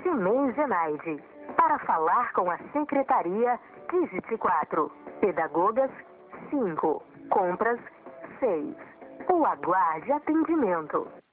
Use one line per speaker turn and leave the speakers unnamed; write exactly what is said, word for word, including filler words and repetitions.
de MEI Zenaide. Para falar com a secretaria, digite quatro. Pedagogas, cinco. Compras, seis. Ou aguarde atendimento.